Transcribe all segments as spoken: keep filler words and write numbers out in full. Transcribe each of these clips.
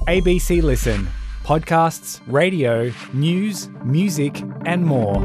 A B C Listen. Podcasts, radio, news, music and more.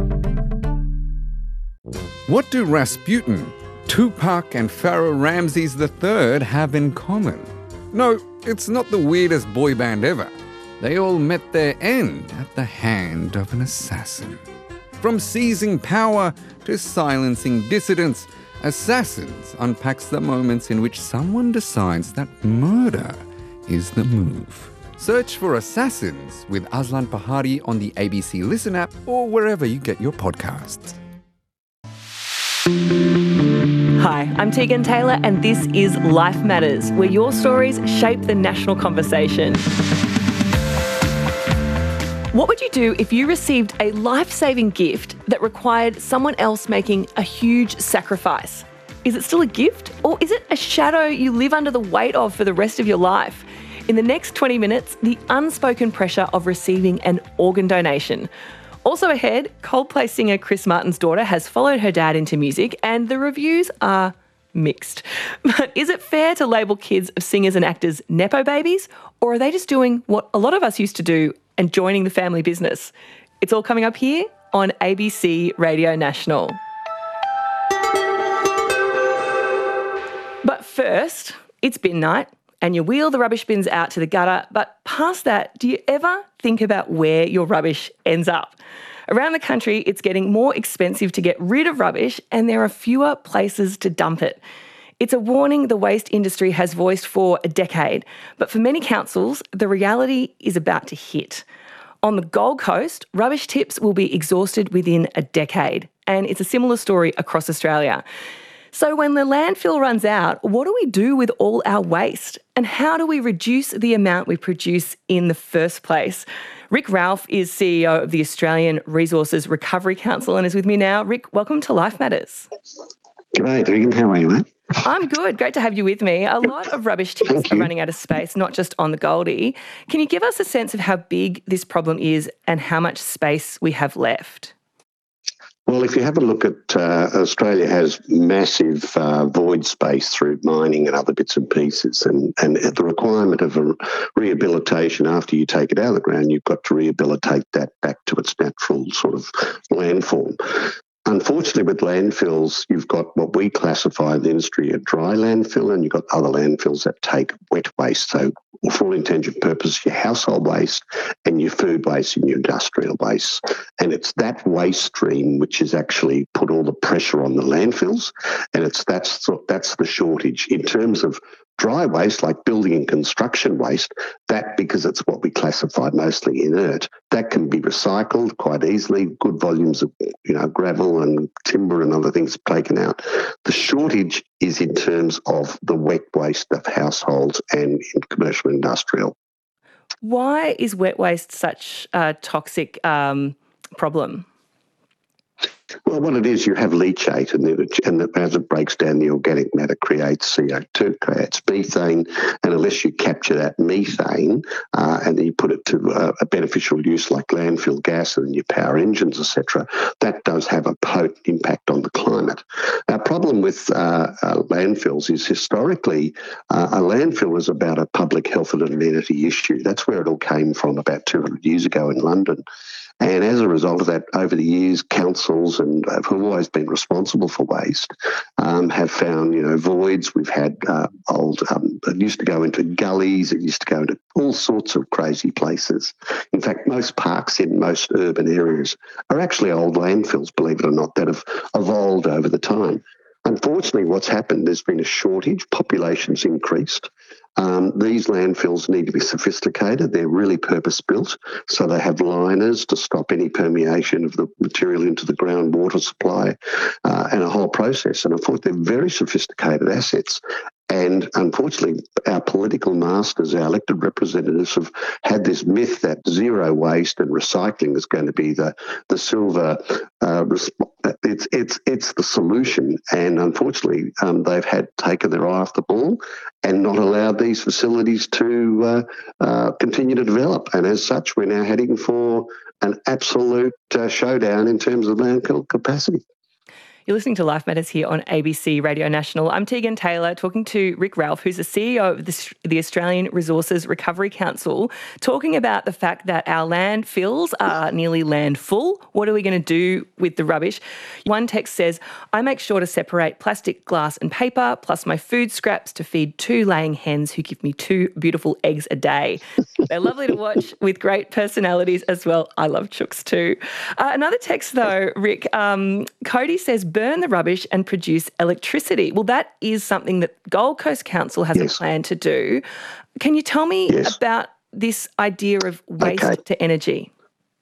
What do Rasputin, Tupac and Pharaoh Ramses the third have in common? No, it's not the weirdest boy band ever. They all met their end at the hand of an assassin. From seizing power to silencing dissidents, Assassins unpacks the moments in which someone decides that murder is the move. Search for Assassins with Aslan Pahari on the A B C Listen app or wherever you get your podcasts. Hi, I'm Tegan Taylor and this is Life Matters, where your stories shape the national conversation. What would you do if you received a life-saving gift that required someone else making a huge sacrifice? Is it still a gift, or is it a shadow you live under the weight of for the rest of your life? In the next twenty minutes, the unspoken pressure of receiving an organ donation. Also ahead, Coldplay singer Chris Martin's daughter has followed her dad into music and the reviews are mixed. But is it fair to label kids of singers and actors nepo babies, or are they just doing what a lot of us used to do and joining the family business? It's all coming up here on A B C Radio National. But first, it's bin night and you wheel the rubbish bins out to the gutter, but past that, do you ever think about where your rubbish ends up? Around the country, it's getting more expensive to get rid of rubbish and there are fewer places to dump it. It's a warning the waste industry has voiced for a decade, but for many councils, the reality is about to hit. On the Gold Coast, rubbish tips will be exhausted within a decade, and it's a similar story across Australia. So when the landfill runs out, what do we do with all our waste? And how do we reduce the amount we produce in the first place? Rick Ralph is C E O of the Australian Resources Recovery Council and is with me now. Rick, welcome to Life Matters. G'day, Tegan. How are you, mate? I'm good. Great to have you with me. A lot of rubbish tips are running out of space, not just on the Goldie. Can you give us a sense of how big this problem is and how much space we have left? Well, if you have a look at uh, Australia has massive uh, void space through mining and other bits and pieces, and, and the requirement of a rehabilitation after you take it out of the ground, you've got to rehabilitate that back to its natural sort of landform. Unfortunately, with landfills, you've got what we classify in the industry a dry landfill, and you've got other landfills that take wet waste. So, for all intents and purposes, your household waste and your food waste and your industrial waste. And it's that waste stream which has actually put all the pressure on the landfills, and it's that's that's the shortage in terms of dry waste, like building and construction waste, that, because it's what we classify mostly inert, that can be recycled quite easily. Good volumes of, you know, gravel and timber and other things taken out. The shortage is in terms of the wet waste of households and in commercial and industrial. Why is wet waste such a toxic um, problem? Well, what it is, you have leachate, and, then it, and as it breaks down, the organic matter creates C O two, creates methane, and unless you capture that methane uh, and then you put it to uh, a beneficial use like landfill gas and your power engines, et cetera, that does have a potent impact on the climate. Our problem with uh, uh, landfills is historically uh, a landfill is about a public health and amenity issue. That's where it all came from about two hundred years ago in London. And as a result of that, over the years, councils and uh, who've always been responsible for waste um, have found, you know, voids. We've had uh, old, um, it used to go into gullies. It used to go into all sorts of crazy places. In fact, most parks in most urban areas are actually old landfills, believe it or not, that have evolved over the time. Unfortunately, what's happened, there's been a shortage, population's increased. Um, these landfills need to be sophisticated. They're really purpose-built, so they have liners to stop any permeation of the material into the groundwater supply uh, and a whole process. And I thought they're very sophisticated assets. And unfortunately, our political masters, our elected representatives, have had this myth that zero waste and recycling is going to be the the silver. Uh, it's it's it's the solution. And unfortunately, um, they've had taken their eye off the ball and not allowed these facilities to uh, uh, continue to develop. And as such, we're now heading for an absolute uh, showdown in terms of landfill capacity. You're listening to Life Matters here on A B C Radio National. I'm Tegan Taylor, talking to Rick Ralph, who's the C E O of the, the Australian Resources Recovery Council, talking about the fact that our landfills are nearly landfull. What are we going to do with the rubbish? One text says, I make sure to separate plastic, glass and paper, plus my food scraps to feed two laying hens who give me two beautiful eggs a day. They're lovely to watch with great personalities as well. I love chooks too. Uh, another text though, Rick, um, Cody says, burn the rubbish and produce electricity. Well, that is something that Gold Coast Council has Yes. a plan to do. Can you tell me Yes. about this idea of waste Okay. to energy?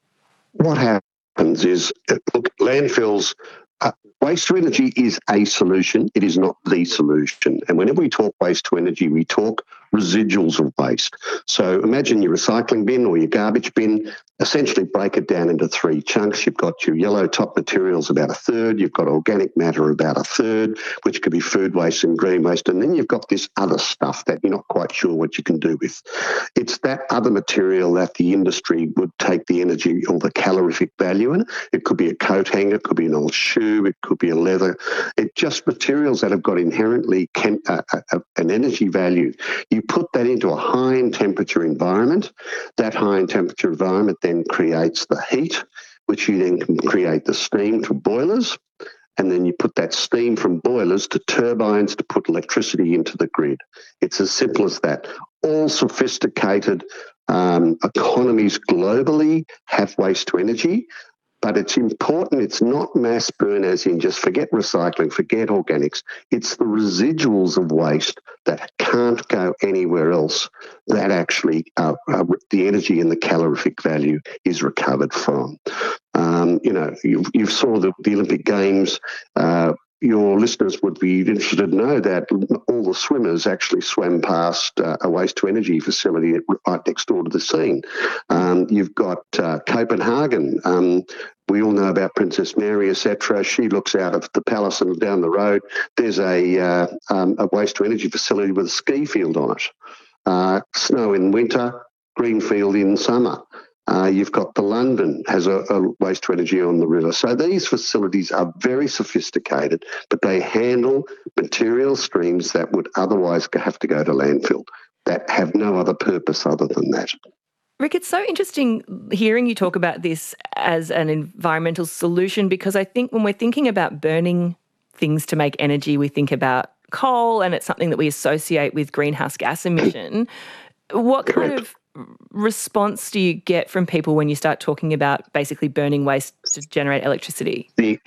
What happens is, uh, look, landfills, uh, waste to energy is a solution. It is not the solution. And whenever we talk waste to energy, we talk residuals of waste. So imagine your recycling bin or your garbage bin. Essentially break it down into three chunks. You've got your yellow top materials, about a third. You've got organic matter, about a third, which could be food waste and green waste. And then you've got this other stuff that you're not quite sure what you can do with. It's that other material that the industry would take the energy or the calorific value in. It could be a coat hanger, it could be an old shoe, it could be a leather. It's just materials that have got inherently chem- uh, uh, an energy value. You put that into a high in temperature environment. That high in temperature environment then creates the heat, which you then can create the steam to boilers, and then you put that steam from boilers to turbines to put electricity into the grid. It's as simple as that. All sophisticated um, economies globally have waste to energy, but it's important. It's not mass burn as in just forget recycling, forget organics. It's the residuals of waste that can't go anywhere else that actually uh, uh, the energy and the calorific value is recovered from. Um, you know, you, you saw the, the Olympic Games. Uh, your listeners would be interested to know that all the swimmers actually swam past uh, a waste-to-energy facility right next door to the scene. Um, you've got uh, Copenhagen. Um, we all know about Princess Mary, et cetera. She looks out of the palace and down the road, there's a, uh, um, a waste-to-energy facility with a ski field on it. Uh, snow in winter, green field in summer. Uh, you've got the London has a, a waste to energy on the river. So these facilities are very sophisticated, but they handle material streams that would otherwise have to go to landfill that have no other purpose other than that. Rick, it's so interesting hearing you talk about this as an environmental solution, because I think when we're thinking about burning things to make energy, we think about coal, and it's something that we associate with greenhouse gas emission. What kind of response do you get from people when you start talking about basically burning waste to generate electricity? The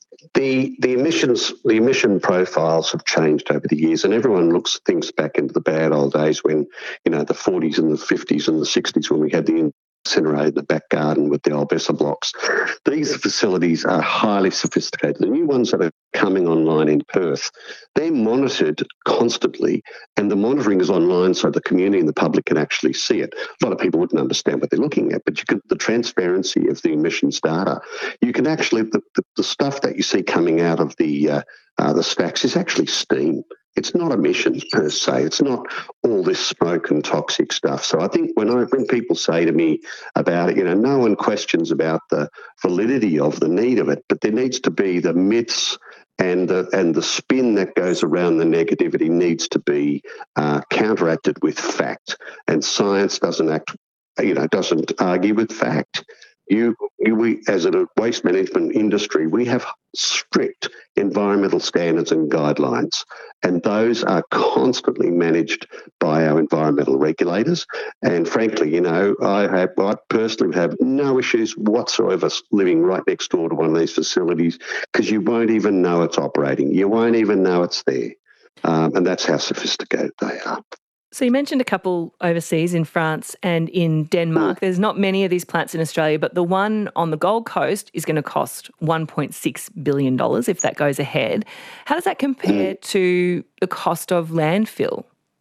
the the emissions the emission profiles have changed over the years, and everyone looks thinks back into the bad old days when, you know, the forties and the fifties and the sixties when we had the incinerator in the back garden with the old Besser blocks. These facilities are highly sophisticated. The new ones that are coming online in Perth, they're monitored constantly, and the monitoring is online so the community and the public can actually see it. A lot of people wouldn't understand what they're looking at, but you can, the transparency of the emissions data, you can actually, the, the, the stuff that you see coming out of the, uh, uh, the stacks is actually steam. It's not emissions per se. It's not all this smoke and toxic stuff. So I think when I when people say to me about it, you know, no one questions about the validity of the need of it, but there needs to be the myths and the and the spin that goes around the negativity needs to be uh, counteracted with fact. And science doesn't act, you know, doesn't argue with fact. You, you, we, as a waste management industry, we have strict environmental standards and guidelines, and those are constantly managed by our environmental regulators. And frankly, you know, I have, I personally have no issues whatsoever living right next door to one of these facilities, because you won't even know it's operating. You won't even know it's there. Um, and that's how sophisticated they are. So you mentioned a couple overseas in France and in Denmark. There's not many of these plants in Australia, but the one on the Gold Coast is going to cost one point six billion dollars if that goes ahead. How does that compare to the cost of landfill?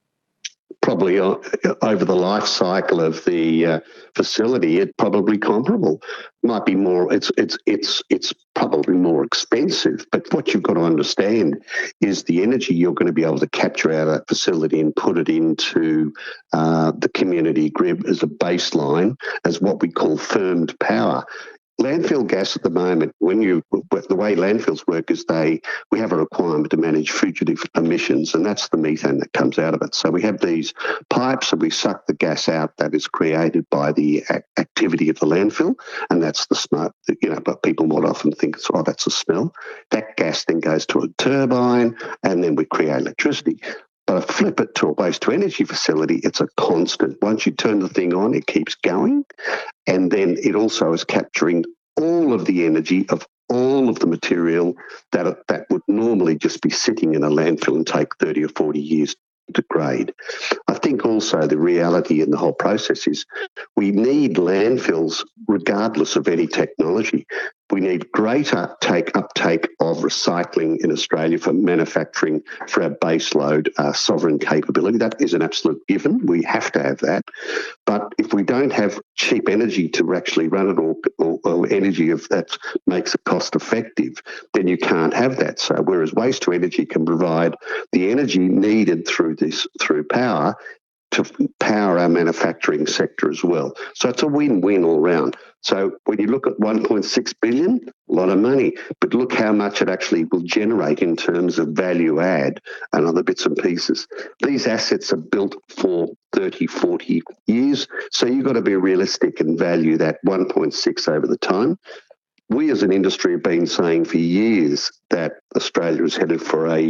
Probably uh, over the life cycle of the uh, facility, it probably comparable. Might be more. It's it's it's it's probably more expensive. But what you've got to understand is the energy you're going to be able to capture out of that facility and put it into uh, the community grid as a baseline, as what we call firmed power. landfill gas at the moment, when you the way landfills work is they we have a requirement to manage fugitive emissions, and that's the methane that comes out of it. So we have these pipes and we suck the gas out that is created by the activity of the landfill, and that's the smoke. You know, but people might often think, oh, that's a smell. That gas then goes to a turbine, and then we create electricity. But I flip it to a waste-to-energy facility, it's a constant. Once you turn the thing on, it keeps going. And then it also is capturing all of the energy of all of the material that, that would normally just be sitting in a landfill and take thirty or forty years to degrade. I think also the reality in the whole process is we need landfills regardless of any technology. We need greater take uptake of recycling in Australia for manufacturing for our baseload uh, sovereign capability. That is an absolute given. We have to have that. But if we don't have cheap energy to actually run it, or, or, or energy of that makes it cost effective, then you can't have that. So whereas waste to energy can provide the energy needed through this through power to power our manufacturing sector as well. So it's a win-win all round. So when you look at one point six billion dollars, a lot of money, but look how much it actually will generate in terms of value add and other bits and pieces. These assets are built for thirty, forty years, so you've got to be realistic and value that one point six over the time. We as an industry have been saying for years that Australia is headed for a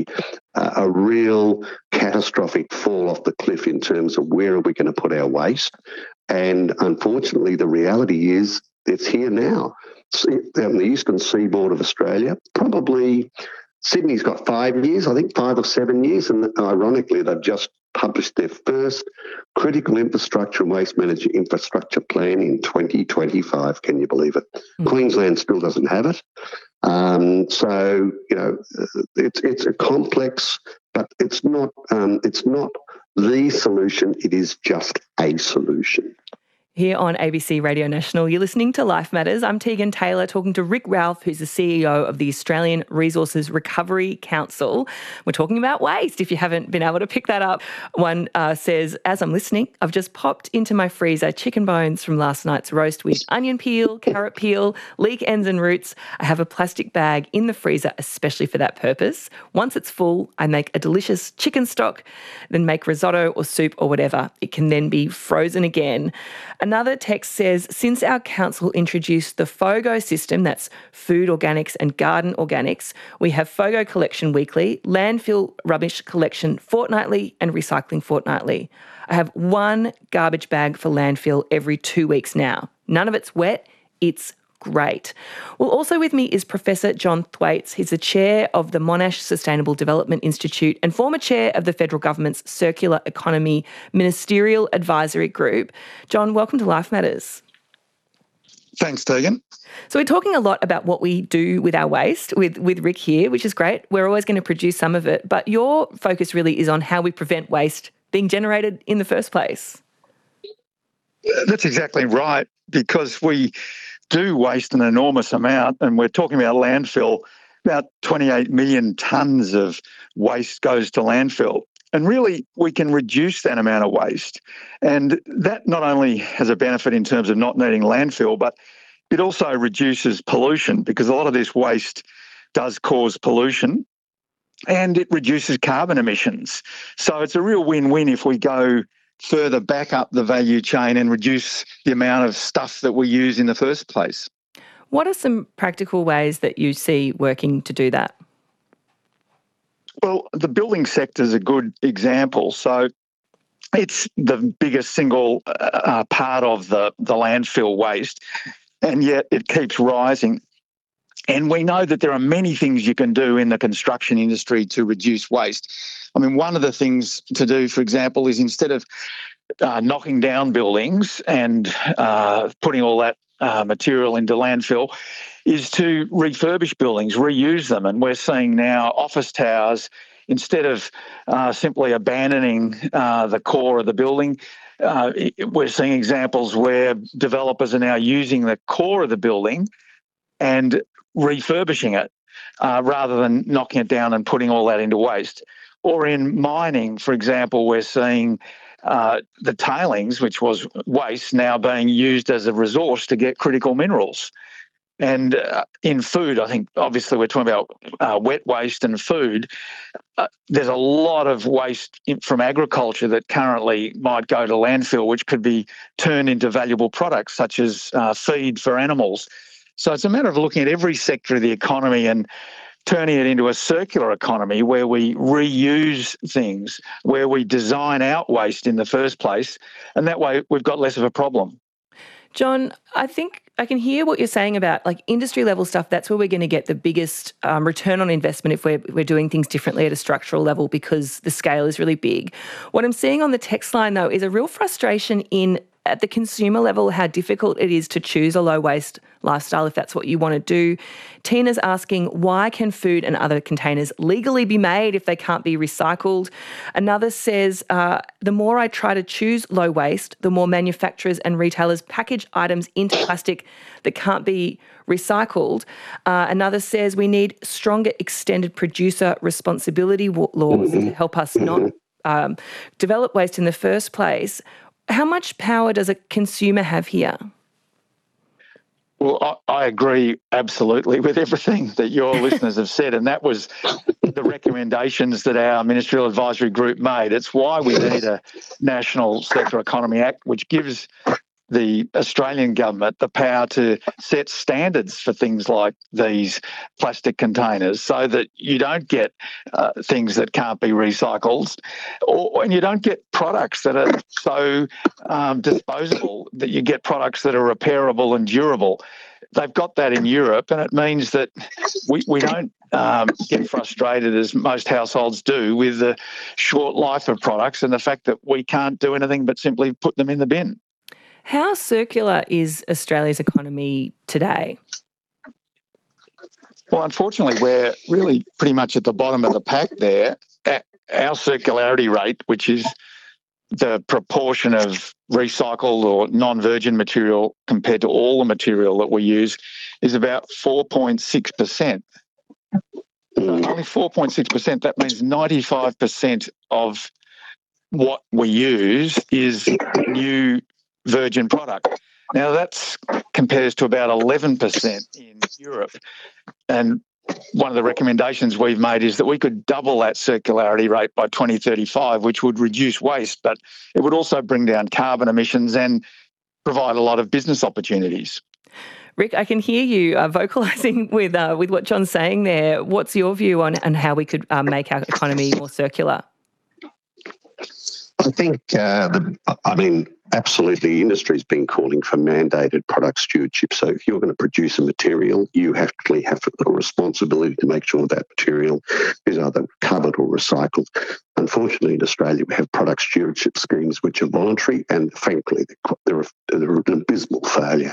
a real catastrophic fall off the cliff in terms of where are we going to put our waste. And unfortunately, the reality is it's here now. On the eastern seaboard of Australia, probably Sydney's got five years, I think five or seven years. And ironically, they've just published their first critical infrastructure and waste management infrastructure plan in twenty twenty-five. Can you believe it? Mm. Queensland still doesn't have it. Um, so, you know, it's it's a complex, but it's not um, it's not the solution. It is just a solution. Here on A B C Radio National, you're listening to Life Matters. I'm Tegan Taylor talking to Rick Ralph, who's the C E O of the Australian Resources Recovery Council. We're talking about waste, if you haven't been able to pick that up. One uh, says, as I'm listening, I've just popped into my freezer chicken bones from last night's roast with onion peel, carrot peel, leek ends and roots. I have a plastic bag in the freezer especially for that purpose. Once it's full, I make a delicious chicken stock, then make risotto or soup or whatever. It can then be frozen again. Another text says, since our council introduced the FOGO system, that's food organics and garden organics, we have FOGO collection weekly, landfill rubbish collection fortnightly and recycling fortnightly. I have one garbage bag for landfill every two weeks now. None of it's wet, it's great. Well, also with me is Professor John Thwaites. He's the chair of the Monash Sustainable Development Institute and former chair of the federal government's Circular Economy Ministerial Advisory Group. John, welcome to Life Matters. Thanks, Tegan. So we're talking a lot about what we do with our waste with, with Rick here, which is great. We're always going to produce some of it, but your focus really is on how we prevent waste being generated in the first place. That's exactly right, because we do waste an enormous amount, and we're talking about landfill. About twenty-eight million tonnes of waste goes to landfill. And really, we can reduce that amount of waste. And that not only has a benefit in terms of not needing landfill, but it also reduces pollution, because a lot of this waste does cause pollution, and it reduces carbon emissions. So it's a real win-win if we go further back up the value chain and reduce the amount of stuff that we use in the first place. What are some practical ways that you see working to do that? Well, the building sector is a good example. So it's the biggest single uh, part of the, the landfill waste, and yet it keeps rising. And we know that there are many things you can do in the construction industry to reduce waste. I mean, one of the things to do, for example, is instead of uh, knocking down buildings and uh, putting all that uh, material into landfill, is to refurbish buildings, reuse them. And we're seeing now office towers, instead of uh, simply abandoning uh, the core of the building, uh, we're seeing examples where developers are now using the core of the building and refurbishing it uh, rather than knocking it down and putting all that into waste. Or in mining, for example, we're seeing uh, the tailings, which was waste, now being used as a resource to get critical minerals. And uh, in food, I think obviously we're talking about uh, wet waste and food. Uh, there's a lot of waste in, from agriculture that currently might go to landfill, which could be turned into valuable products such as uh, feed for animals. So it's a matter of looking at every sector of the economy and turning it into a circular economy where we reuse things, where we design out waste in the first place, and that way we've got less of a problem. John, I think I can hear what you're saying about like industry level stuff. That's where we're going to get the biggest um, return on investment if we're, we're doing things differently at a structural level because the scale is really big. What I'm seeing on the text line, though, is a real frustration in at the consumer level, how difficult it is to choose a low waste lifestyle if that's what you want to do. Tina's asking, why can food and other containers legally be made if they can't be recycled? Another says, uh, the more I try to choose low waste, the more manufacturers and retailers package items into plastic that can't be recycled. Uh, another says we need stronger extended producer responsibility laws mm-hmm. to help us not um, develop waste in the first place. How much power does a consumer have here? Well, I, I agree absolutely with everything that your listeners have said, and that was the recommendations that our Ministerial Advisory Group made. It's why we need a National Circular Economy Act, which gives the Australian government the power to set standards for things like these plastic containers so that you don't get uh, things that can't be recycled, or and you don't get products that are so um, disposable that you get products that are repairable and durable. They've got that in Europe, and it means that we, we don't um, get frustrated, as most households do, with the short life of products and the fact that we can't do anything but simply put them in the bin. How circular is Australia's economy today? Well, unfortunately, we're really pretty much at the bottom of the pack there. Our circularity rate, which is the proportion of recycled or non-virgin material compared to all the material that we use, is about four point six percent. Only four point six percent. That means ninety-five percent of what we use is new virgin product. Now that compares to about eleven percent in Europe. And one of the recommendations we've made is that we could double that circularity rate by twenty thirty-five, which would reduce waste, but it would also bring down carbon emissions and provide a lot of business opportunities. Rick, I can hear you uh, vocalising with uh, with what John's saying there. What's your view on, on how we could uh, make our economy more circular? I think, uh, the, I mean, absolutely, industry's been calling for mandated product stewardship. So if you're going to produce a material, you actually have a responsibility to make sure that material is either recovered or recycled. Unfortunately, in Australia, we have product stewardship schemes which are voluntary, and frankly, they're, they're an abysmal failure.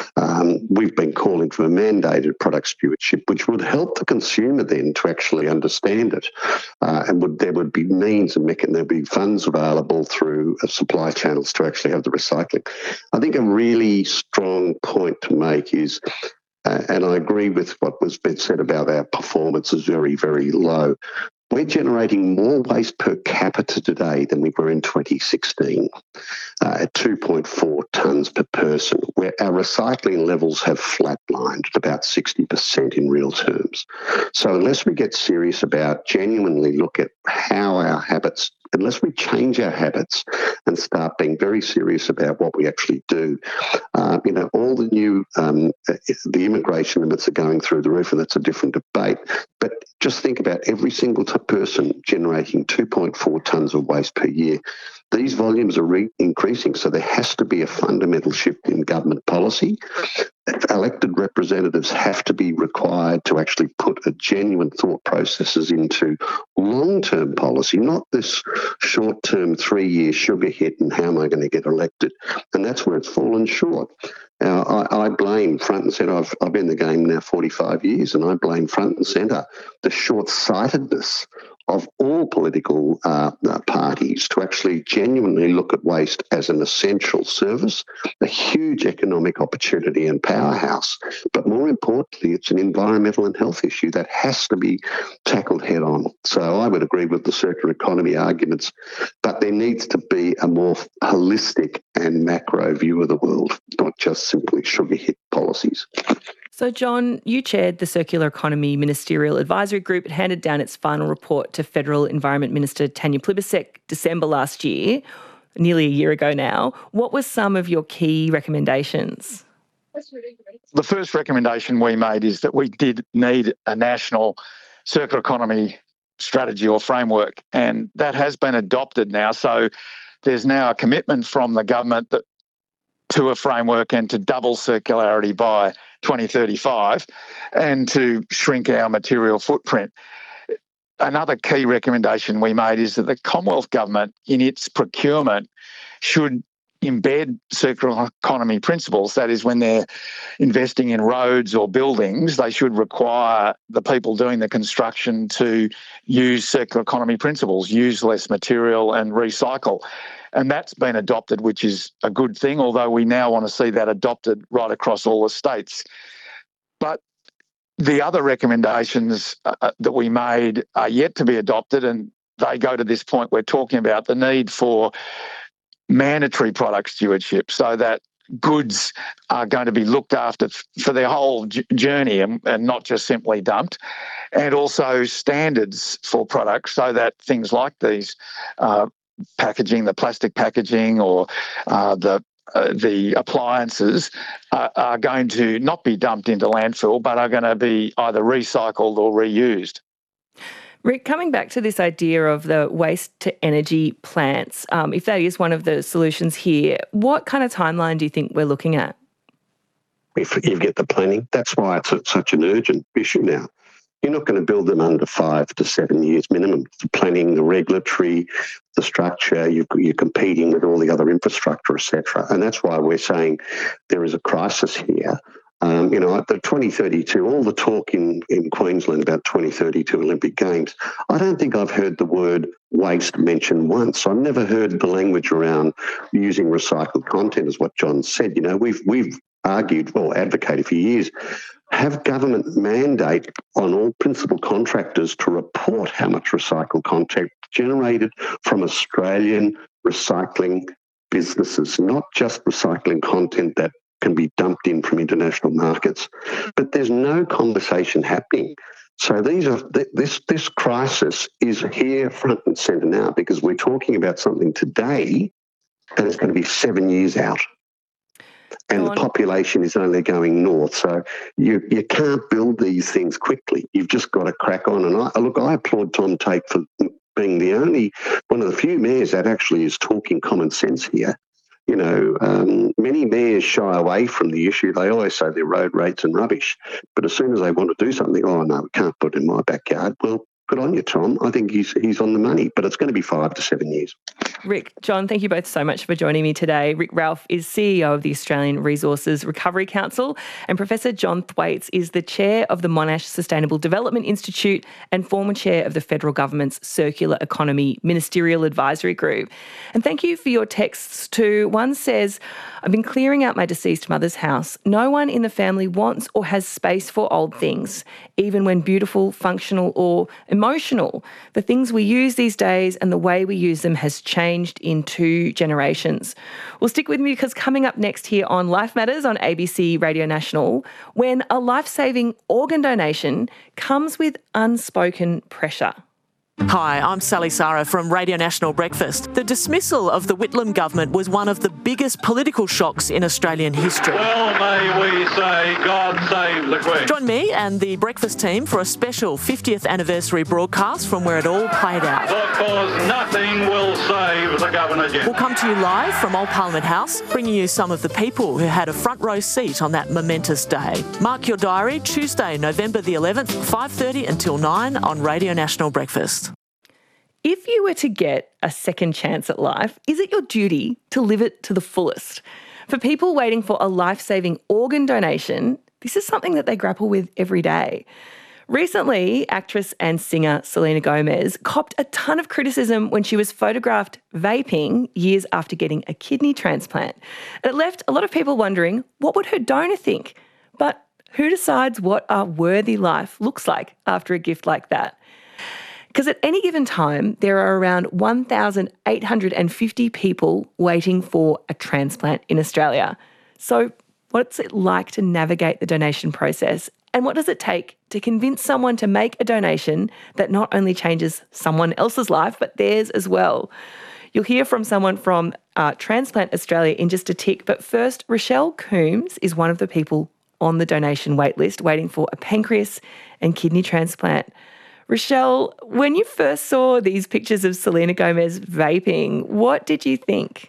Um, we've been calling for a mandated product stewardship, which would help the consumer then to actually understand it, uh, and would there would be means and mechanisms, there'd be funds available through uh, supply channels to actually have the recycling. I think a really strong point to make is, uh, and I agree with what was been said about our performance is very, very low. We're generating more waste per capita today than we were in twenty sixteen, uh, at two point four tonnes per person, where our recycling levels have flatlined at about sixty percent in real terms. So unless we get serious about genuinely look at how our habits, unless we change our habits and start being very serious about what we actually do, uh, you know, all the new, um, the immigration limits are going through the roof, and that's a different debate. But just think about every single t- person generating two point four tonnes of waste per year. These volumes are re- increasing, so there has to be a fundamental shift in government policy. Elected representatives have to be required to actually put a genuine thought processes into long-term policy, not this short-term three-year sugar hit and how am I going to get elected? And that's where it's fallen short. Now, I, I blame front and centre, I've, I've been in the game now forty-five years, and I blame front and centre the short-sightedness of all political uh, parties to actually genuinely look at waste as an essential service, a huge economic opportunity and powerhouse. But more importantly, it's an environmental and health issue that has to be tackled head on. So I would agree with the circular economy arguments, but there needs to be a more holistic and macro view of the world, not just simply sugar hit policies. So, John, you chaired the Circular Economy Ministerial Advisory Group. It handed down its final report to Federal Environment Minister Tanya Plibersek December last year, nearly a year ago now. What were some of your key recommendations? The first recommendation we made is that we did need a national circular economy strategy or framework, and that has been adopted now. So there's now a commitment from the government that to a framework and to double circularity by twenty thirty-five and to shrink our material footprint. Another key recommendation we made is that the Commonwealth Government in its procurement should embed circular economy principles. That is, when they're investing in roads or buildings, they should require the people doing the construction to use circular economy principles, use less material and recycle. And that's been adopted, which is a good thing, although we now want to see that adopted right across all the states. But the other recommendations uh, that we made are yet to be adopted, and they go to this point we're talking about, the need for mandatory product stewardship so that goods are going to be looked after f- for their whole j- journey and, and not just simply dumped, and also standards for products so that things like these uh, packaging, the plastic packaging or uh, the uh, the appliances uh, are going to not be dumped into landfill but are going to be either recycled or reused. Rick, coming back to this idea of the waste to energy plants, um, if that is one of the solutions here, what kind of timeline do you think we're looking at? If you get the planning, that's why it's a, such an urgent issue now. You're not going to build them under five to seven years minimum. The planning, the regulatory, the structure, you're, you're competing with all the other infrastructure, et cetera. And that's why we're saying there is a crisis here. Um, you know, at the twenty thirty-two, all the talk in, in Queensland about twenty thirty-two Olympic Games, I don't think I've heard the word waste mentioned once. I've never heard the language around using recycled content, is what John said. You know, we've we've argued, well, advocated for years, have government mandate on all principal contractors to report how much recycled content generated from Australian recycling businesses, not just recycling content that can be dumped in from international markets. But there's no conversation happening. So these are this this crisis is here front and centre now because we're talking about something today that is going to be seven years out. And the population is only going north. So you, you can't build these things quickly. You've just got to crack on. And I, look, I applaud Tom Tate for being the only, one of the few mayors that actually is talking common sense here. You know, um, many mayors shy away from the issue. They always say their road rates and rubbish. But as soon as they want to do something, oh, no, we can't put it in my backyard. Well, good on you, Tom. I think he's he's on the money, but it's going to be five to seven years. Rick, John, thank you both so much for joining me today. Rick Ralph is C E O of the Australian Resources Recovery Council, and Professor John Thwaites is the chair of the Monash Sustainable Development Institute and former chair of the federal government's Circular Economy Ministerial Advisory Group. And thank you for your texts too. One says, I've been clearing out my deceased mother's house. No one in the family wants or has space for old things, even when beautiful, functional or emotional. The things we use these days and the way we use them has changed in two generations. Well, stick with me because coming up next here on Life Matters on A B C Radio National, when a life-saving organ donation comes with unspoken pressure. Hi, I'm Sally Sarah from Radio National Breakfast. The dismissal of the Whitlam government was one of the biggest political shocks in Australian history. Well, may we say, God save the Queen. Join me and the Breakfast team for a special fiftieth anniversary broadcast from where it all played out. Because nothing will save the Governor-General. We'll come to you live from Old Parliament House, bringing you some of the people who had a front row seat on that momentous day. Mark your diary, Tuesday, November the eleventh, five thirty until nine on Radio National Breakfast. If you were to get a second chance at life, is it your duty to live it to the fullest? For people waiting for a life-saving organ donation, this is something that they grapple with every day. Recently, actress and singer Selena Gomez copped a ton of criticism when she was photographed vaping years after getting a kidney transplant. It left a lot of people wondering, what would her donor think? But who decides what a worthy life looks like after a gift like that? Because at any given time, there are around one thousand eight hundred fifty people waiting for a transplant in Australia. So What's it like to navigate the donation process? And what does it take to convince someone to make a donation that not only changes someone else's life, but theirs as well? You'll hear from someone from uh, Transplant Australia in just a tick. But first, Rochelle Coombs is one of the people on the donation wait list waiting for a pancreas and kidney transplant. Rochelle, when you first saw these pictures of Selena Gomez vaping, what did you think?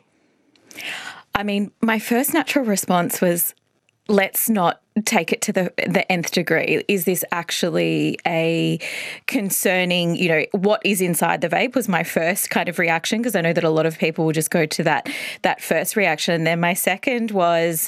I mean, my first natural response was, let's not take it to the the nth degree. Is this actually a concerning, you know, what is inside the vape was my first kind of reaction, because I know that a lot of people will just go to that that first reaction. And then my second was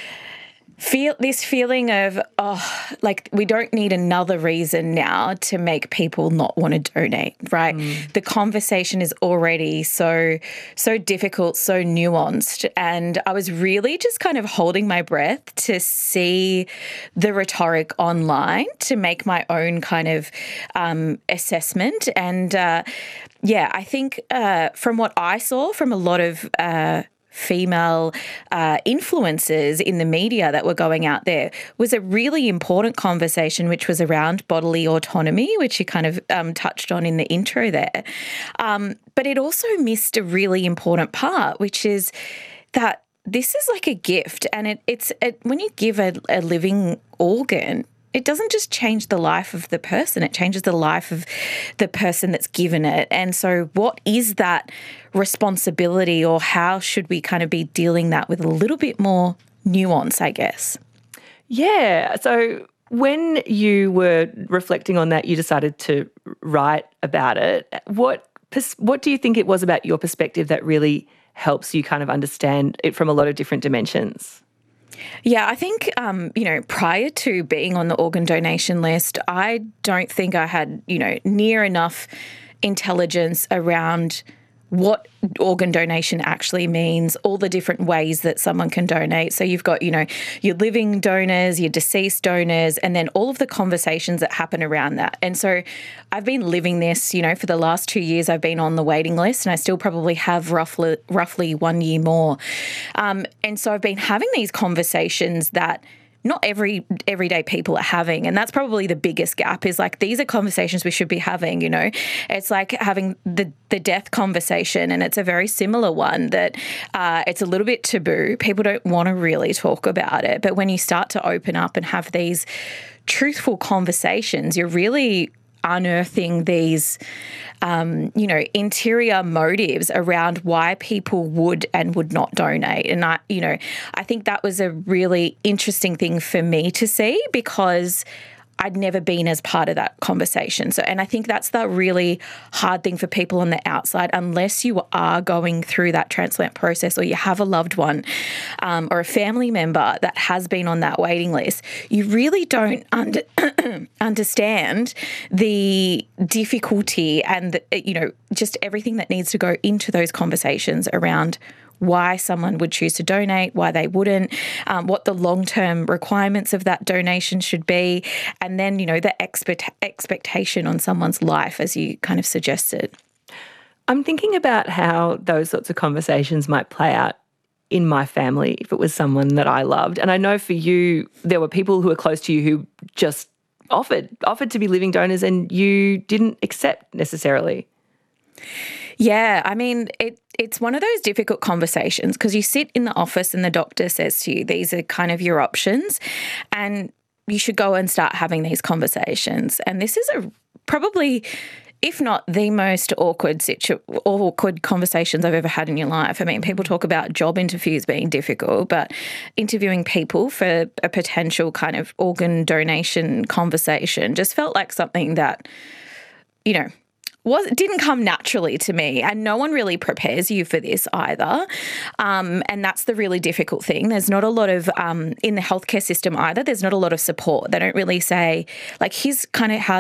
feel this feeling of, oh, like we don't need another reason now to make people not want to donate, right? Mm. The conversation is already so, so difficult, so nuanced. And I was really just kind of holding my breath to see the rhetoric online to make my own kind of um, assessment. And uh, yeah, I think uh, from what I saw from a lot of uh, female uh, influencers in the media that were going out there was a really important conversation, which was around bodily autonomy, which you kind of um, touched on in the intro there. Um, but it also missed a really important part, which is that this is like a gift, and it, it's it, when you give a, a living organ, it doesn't just change the life of the person, it changes the life of the person that's given it. And so what is that responsibility, or how should we kind of be dealing that with a little bit more nuance, I guess? Yeah. So when you were reflecting on that, you decided to write about it. What what do you think it was about your perspective that really helps you kind of understand it from a lot of different dimensions? Yeah, I think, um, you know, prior to being on the organ donation list, I don't think I had, you know, near enough intelligence around what organ donation actually means, all the different ways that someone can donate. So you've got, you know, your living donors, your deceased donors, and then all of the conversations that happen around that. And so I've been living this, you know, for the last two years I've been on the waiting list, and I still probably have roughly roughly one year more. Um, and so I've been having these conversations that not every everyday people are having. And that's probably the biggest gap, is like, these are conversations we should be having, you know. It's like having the, the death conversation, and it's a very similar one that uh, it's a little bit taboo. People don't want to really talk about it. But when you start to open up and have these truthful conversations, you're really unearthing these, um, you know, interior motives around why people would and would not donate. And I, you know, I think that was a really interesting thing for me to see, because I'd never been as part of that conversation. So, and I think that's the really hard thing for people on the outside, unless you are going through that transplant process, or you have a loved one um, or a family member that has been on that waiting list, you really don't under, understand the difficulty and, the, you know, just everything that needs to go into those conversations around why someone would choose to donate, why they wouldn't, um, what the long-term requirements of that donation should be, and then, you know, the expect- expectation on someone's life, as you kind of suggested. I'm thinking about how those sorts of conversations might play out in my family if it was someone that I loved. And I know for you, there were people who were close to you who just offered, offered to be living donors, and you didn't accept necessarily. Yeah, I mean, it it's one of those difficult conversations, because you sit in the office and the doctor says to you, these are kind of your options, and you should go and start having these conversations. And this is a probably, if not the most awkward situ- awkward conversations I've ever had in your life. I mean, people talk about job interviews being difficult, but interviewing people for a potential kind of organ donation conversation just felt like something that, you know, was didn't come naturally to me, and no one really prepares you for this either. Um, and that's the really difficult thing. There's not a lot of, um, in the healthcare system either, there's not a lot of support. They don't really say, like, here's kind of how you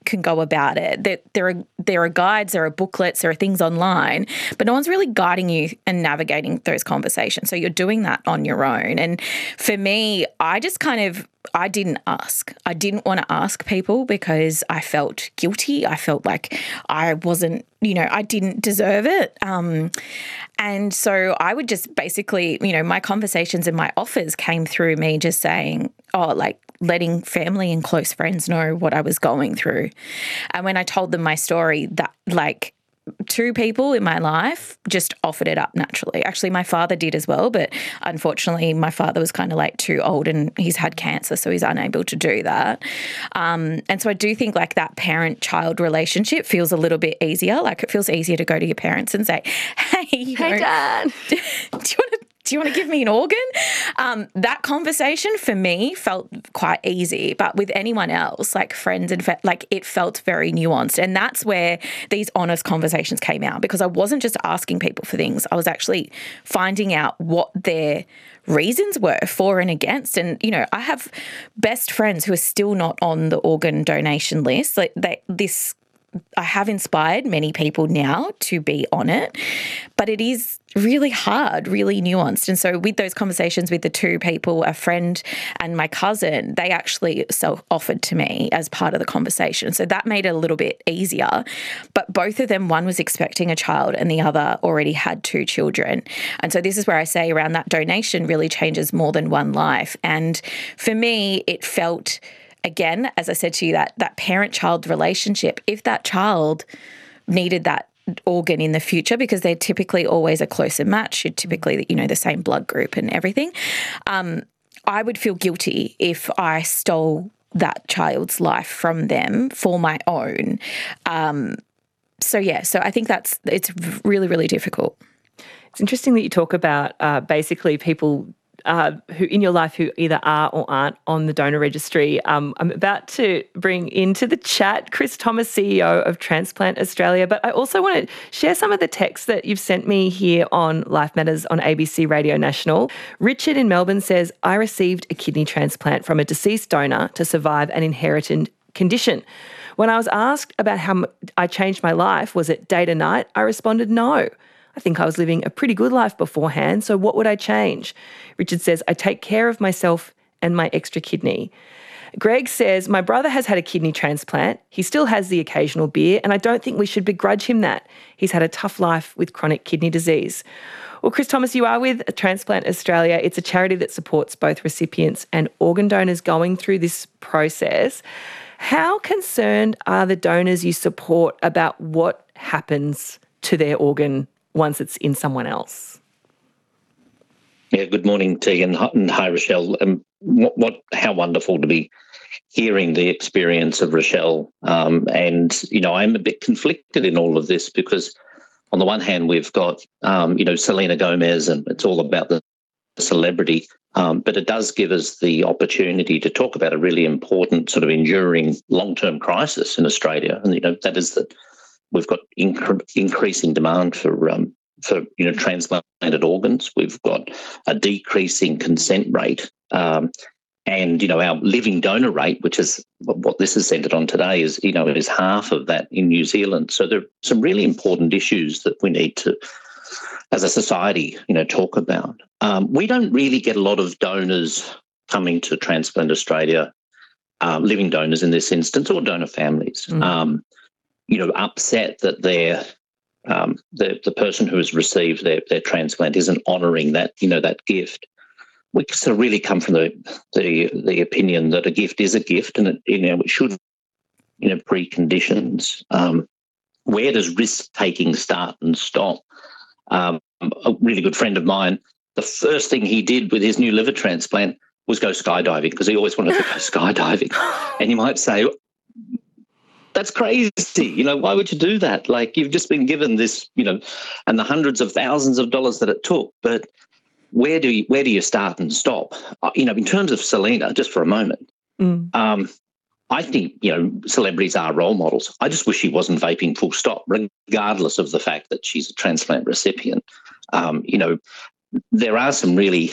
can go about it. There, there are there are guides, there are booklets, there are things online, but no one's really guiding you and navigating those conversations. So you're doing that on your own. And for me, I just kind of I didn't ask. I didn't want to ask people because I felt guilty. I felt like I wasn't, you know, I didn't deserve it. Um, and so I would just basically, you know, my conversations and my offers came through me just saying, oh, like letting family and close friends know what I was going through. And when I told them my story, that like, two people in my life just offered it up naturally. Actually, my father did as well, but unfortunately, my father was kind of like too old and he's had cancer, so he's unable to do that. Um, and so I do think like that parent-child relationship feels a little bit easier. Like it feels easier to go to your parents and say, hey, you Hey, know, Dad. do you want to Do you want to give me an organ? Um, that conversation for me felt quite easy, but with anyone else, like friends and fa- like it felt very nuanced. And that's where these honest conversations came out, because I wasn't just asking people for things. I was actually finding out what their reasons were for and against. And, you know, I have best friends who are still not on the organ donation list. Like they, this I have inspired many people now to be on it, but it is really hard, really nuanced. And so with those conversations with the two people, a friend and my cousin, they actually self-offered to me as part of the conversation. So that made it a little bit easier. But both of them, one was expecting a child and the other already had two children. And so this is where I say around that donation really changes more than one life. And for me, it felt... Again, as I said to you, that that parent-child relationship, if that child needed that organ in the future, because they're typically always a closer match, you're typically, you know, the same blood group and everything, um, I would feel guilty if I stole that child's life from them for my own. Um, so, yeah, so I think that's, it's really, really difficult. It's interesting that you talk about uh, basically people Uh, who in your life who either are or aren't on the donor registry. Um, I'm about to bring into the chat Chris Thomas, C E O of Transplant Australia, but I also want to share some of the texts that you've sent me here on Life Matters on A B C Radio National. Richard in Melbourne says, I received a kidney transplant from a deceased donor to survive an inherited condition. When I was asked about how I changed my life, was it day to night? I responded, no. I think I was living a pretty good life beforehand, so what would I change? Richard says, I take care of myself and my extra kidney. Greg says, my brother has had a kidney transplant. He still has the occasional beer, and I don't think we should begrudge him that. He's had a tough life with chronic kidney disease. Well, Chris Thomas, you are with Transplant Australia. It's a charity that supports both recipients and organ donors going through this process. How concerned are the donors you support about what happens to their organ once it's in someone else? Yeah, good morning, Tegan, and hi, Rochelle. Um, what, what, how wonderful to be hearing the experience of Rochelle. Um, and, you know, I'm a bit conflicted in all of this because on the one hand, we've got, um, you know, Selena Gomez, and it's all about the celebrity, um, but it does give us the opportunity to talk about a really important sort of enduring long-term crisis in Australia. And, you know, that is that we've got inc- increasing demand for, um, for you know, transplanted organs. We've got a decreasing consent rate. Um, and, you know, our living donor rate, which is what this is centred on today, is, you know, is half of that in New Zealand. So there are some really important issues that we need to, as a society, you know, talk about. Um, we don't really get a lot of donors coming to Transplant Australia, um, living donors in this instance, or donor families. Mm. Um, you know, upset that they're, um, the, the person who has received their, their transplant isn't honouring that, you know, that gift. We sort of really come from the, the the opinion that a gift is a gift, and it, you know, it should, you know, preconditions. Um, where does risk-taking start and stop? Um, a really good friend of mine, the first thing he did with his new liver transplant was go skydiving, because he always wanted to go skydiving. And you might say, that's crazy. You know, why would you do that? Like, you've just been given this, you know, and the hundreds of thousands of dollars that it took. But where do you, where do you start and stop? You know, in terms of Selena, just for a moment, mm. um, I think, you know, celebrities are role models. I just wish she wasn't vaping full stop, regardless of the fact that she's a transplant recipient. Um, you know, there are some really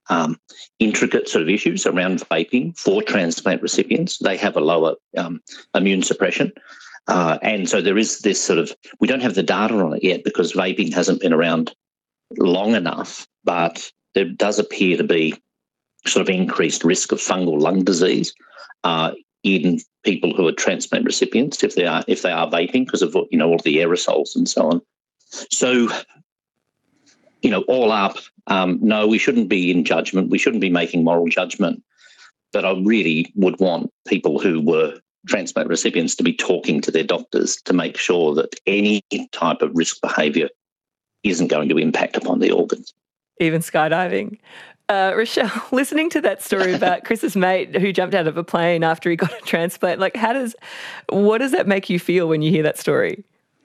um, intricate sort of issues around vaping for transplant recipients. They have a lower um, immune suppression. Uh, and so there is this sort of, we don't have the data on it yet because vaping hasn't been around long enough, but there does appear to be sort of increased risk of fungal lung disease uh, in people who are transplant recipients if they are if they are vaping because of, you know, all the aerosols and so on. So, you know, all up, um, no, we shouldn't be in judgment. We shouldn't be making moral judgment. But I really would want people who were transplant recipients to be talking to their doctors to make sure that any type of risk behaviour isn't going to impact upon the organs. Even skydiving. Uh, Rochelle, listening to that story about Chris's mate who jumped out of a plane after he got a transplant, like how does, what does that make you feel when you hear that story?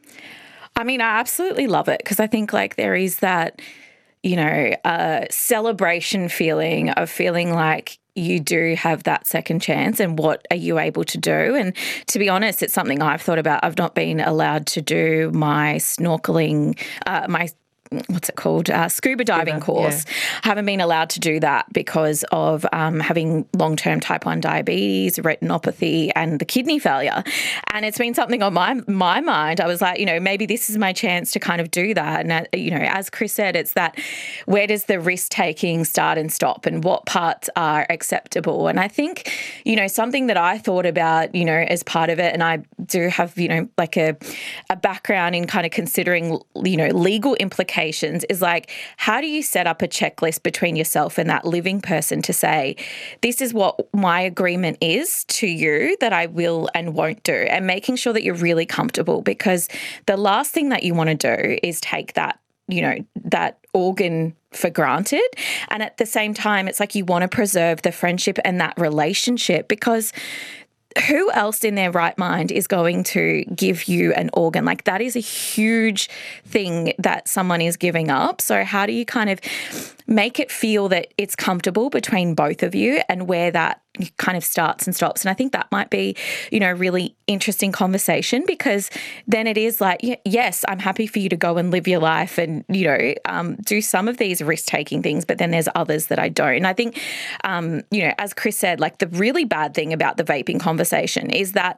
I mean, I absolutely love it because I think like there is that, you know, uh, celebration feeling of feeling like you do have that second chance and what are you able to do? And to be honest, it's something I've thought about. I've not been allowed to do my snorkeling, uh, my what's it called, uh, scuba diving scuba, course. Yeah. Haven't been allowed to do that because of um, having long-term type one diabetes, retinopathy and the kidney failure. And it's been something on my my mind. I was like, you know, maybe this is my chance to kind of do that. And, uh, you know, as Chris said, it's that where does the risk-taking start and stop and what parts are acceptable? And I think, you know, something that I thought about, you know, as part of it, and I do have, you know, like a, a background in kind of considering, you know, legal implications is like, how do you set up a checklist between yourself and that living person to say, this is what my agreement is to you that I will and won't do, and making sure that you're really comfortable, because the last thing that you want to do is take that, you know, that organ for granted. And at the same time, it's like you want to preserve the friendship and that relationship, because who else in their right mind is going to give you an organ? Like that is a huge thing that someone is giving up. So how do you kind of make it feel that it's comfortable between both of you and where that kind of starts and stops? And I think that might be, you know, really interesting conversation, because then it is like, yes, I'm happy for you to go and live your life and, you know, um, do some of these risk-taking things, but then there's others that I don't. And I think, um, you know, as Chris said, like the really bad thing about the vaping conversation is that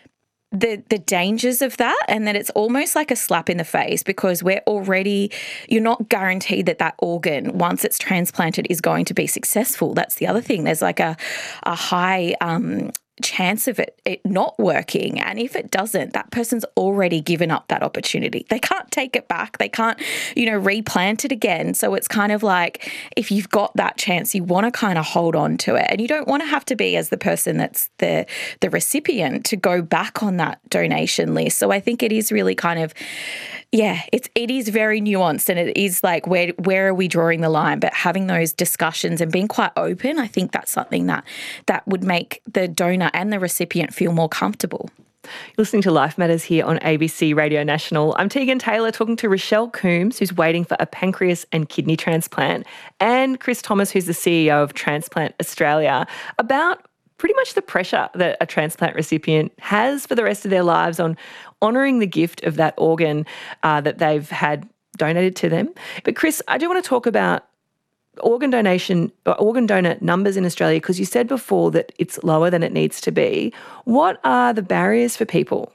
the the dangers of that, and that it's almost like a slap in the face, because we're already, you're not guaranteed that that organ, once it's transplanted, is going to be successful. That's the other thing. There's like a, a high um, chance of it, it not working. And if it doesn't, that person's already given up that opportunity. They can't take it back. They can't, you know, replant it again. So it's kind of like, if you've got that chance, you want to kind of hold on to it. And you don't want to have to be, as the person that's the the recipient, to go back on that donation list. So I think it is really kind of, yeah, it's it is very nuanced, and it is like, where where are we drawing the line? But having those discussions and being quite open, I think that's something that that would make the donor and the recipient feel more comfortable. You're listening to Life Matters here on A B C Radio National. I'm Tegan Taylor talking to Rochelle Coombs, who's waiting for a pancreas and kidney transplant, and Chris Thomas, who's the C E O of Transplant Australia, about pretty much the pressure that a transplant recipient has for the rest of their lives on honouring the gift of that organ uh, that they've had donated to them. But Chris, I do want to talk about organ donation, or organ donor numbers in Australia, because you said before that it's lower than it needs to be. What are the barriers for people?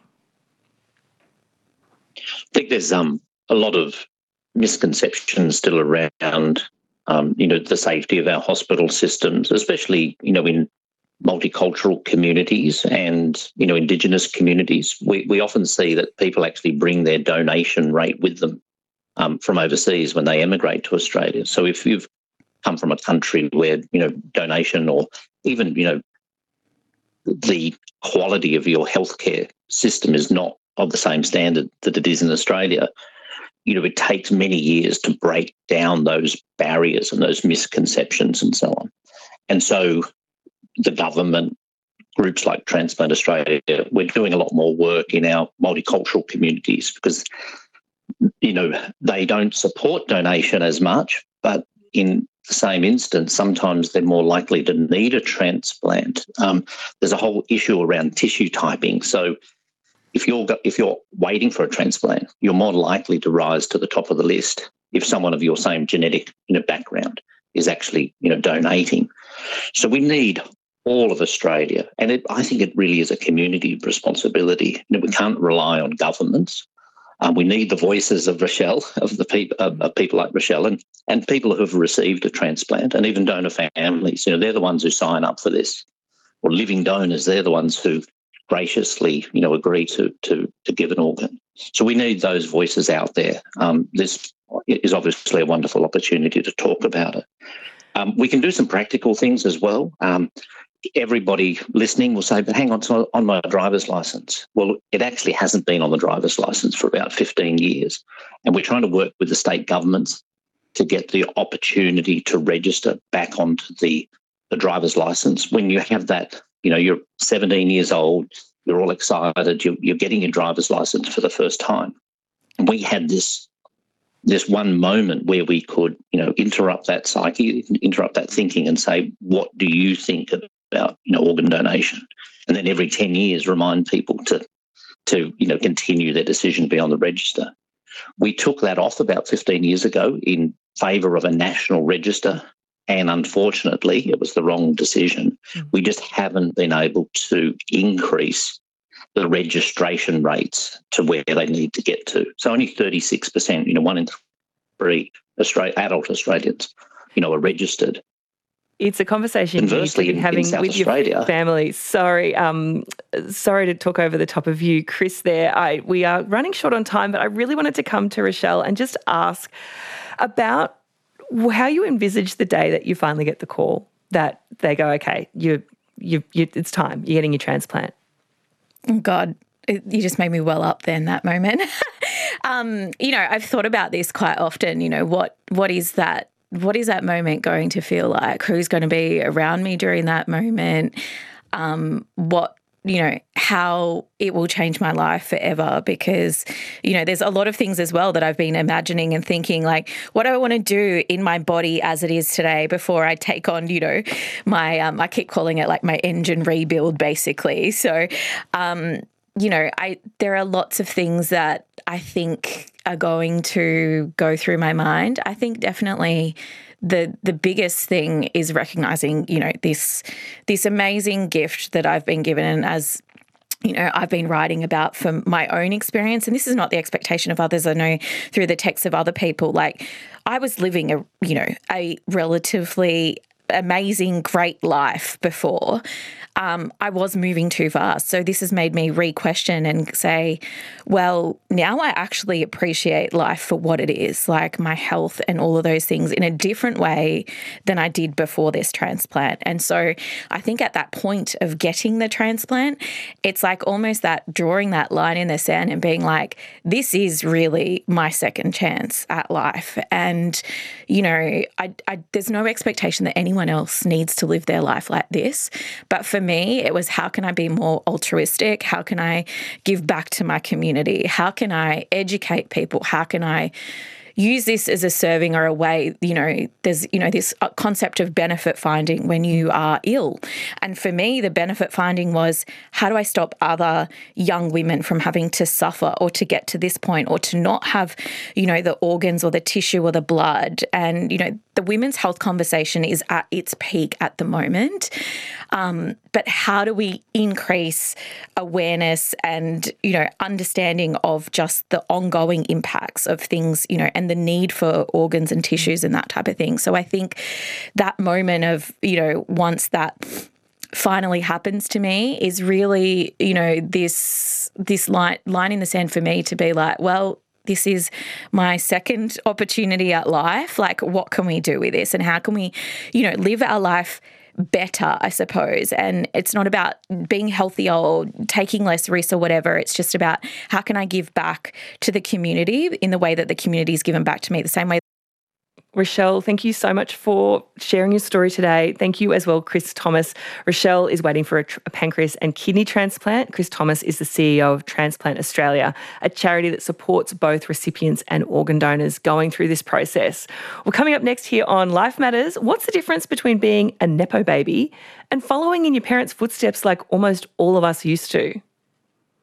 I think there's um, a lot of misconceptions still around, um, you know, the safety of our hospital systems, especially, you know, in multicultural communities and, you know, Indigenous communities. We we often see that people actually bring their donation rate with them um, from overseas when they emigrate to Australia. So if you've come from a country where, you know, donation or even, you know, the quality of your healthcare system is not of the same standard that it is in Australia, you know, it takes many years to break down those barriers and those misconceptions and so on. And so the government, groups like Transplant Australia, we're doing a lot more work in our multicultural communities because, you know, they don't support donation as much, but in the same instance, sometimes they're more likely to need a transplant. Um, there's a whole issue around tissue typing. So if you're if you're waiting for a transplant, you're more likely to rise to the top of the list if someone of your same genetic, you know, background is actually, you know, donating. So we need all of Australia, and it, I think it really is a community responsibility. You know, we can't rely on governments. Um, we need the voices of Rochelle, of the people, of, of people like Rochelle, and and people who have received a transplant, and even donor families. You know, they're the ones who sign up for this, or living donors. They're the ones who graciously, you know, agree to to to give an organ. So we need those voices out there. Um, this is obviously a wonderful opportunity to talk about it. Um, we can do some practical things as well. Um, everybody listening will say, but hang on, it's not on my driver's licence. Well, it actually hasn't been on the driver's licence for about fifteen years. And we're trying to work with the state governments to get the opportunity to register back onto the, the driver's licence. When you have that, you know, you're seventeen years old, you're all excited, you're, you're getting your driver's licence for the first time. And we had this this one moment where we could, you know, interrupt that psyche, interrupt that thinking and say, what do you think about, you know, organ donation? And then every ten years remind people to, to, you know, continue their decision to be on the register. We took that off about fifteen years ago in favour of a national register, and unfortunately it was the wrong decision. Mm. We just haven't been able to increase the registration rates to where they need to get to. So only thirty-six percent, you know, one in three Australia, adult Australians, you know, are registered. It's a conversation you need to be having in, in with Australia. Your family. Sorry, um, sorry to talk over the top of you, Chris, there. I, we are running short on time, but I really wanted to come to Rochelle and just ask about how you envisage the day that you finally get the call that they go, okay, you, you, you, it's time, you're getting your transplant. Oh God, it, you just made me well up there in that moment. um, you know, I've thought about this quite often. You know, what what is that? What is that moment going to feel like? Who's going to be around me during that moment? Um, what, you know, how it will change my life forever, because, you know, there's a lot of things as well that I've been imagining and thinking, like, what do I want to do in my body as it is today before I take on, you know, my, um, I keep calling it like my engine rebuild, basically. So, um, you know, I there are lots of things that I think are going to go through my mind. I think definitely the the biggest thing is recognizing, you know, this this amazing gift that I've been given, and as you know, I've been writing about from my own experience, and this is not the expectation of others. I know through the texts of other people, like I was living a, you know, a relatively amazing, great life before. Um, I was moving too fast. So this has made me re-question and say, well, now I actually appreciate life for what it is, like my health and all of those things, in a different way than I did before this transplant. And so I think at that point of getting the transplant, it's like almost that drawing that line in the sand and being like, this is really my second chance at life. And, you know, I, I, there's no expectation that anyone else needs to live their life like this. But for me, it was, how can I be more altruistic? How can I give back to my community? How can I educate people? How can I use this as a serving or a way, you know, there's, you know, this concept of benefit finding when you are ill. And for me, the benefit finding was, how do I stop other young women from having to suffer or to get to this point or to not have, you know, the organs or the tissue or the blood? And, you know, the women's health conversation is at its peak at the moment. Um, but how do we increase awareness and, you know, understanding of just the ongoing impacts of things, you know, and the need for organs and tissues and that type of thing. So I think that moment of, you know, once that finally happens to me is really, you know, this this line, line in the sand for me to be like, well, this is my second opportunity at life. Like, what can we do with this? And how can we, you know, live our life better, I suppose. And it's not about being healthier or taking less risks or whatever. It's just about, how can I give back to the community in the way that the community is given back to me, the same way. Rochelle, thank you so much for sharing your story today. Thank you as well, Chris Thomas. Rochelle is waiting for a, tr- a pancreas and kidney transplant. Chris Thomas is the C E O of Transplant Australia, a charity that supports both recipients and organ donors going through this process. Well, coming up next here on Life Matters, what's the difference between being a Nepo baby and following in your parents' footsteps like almost all of us used to?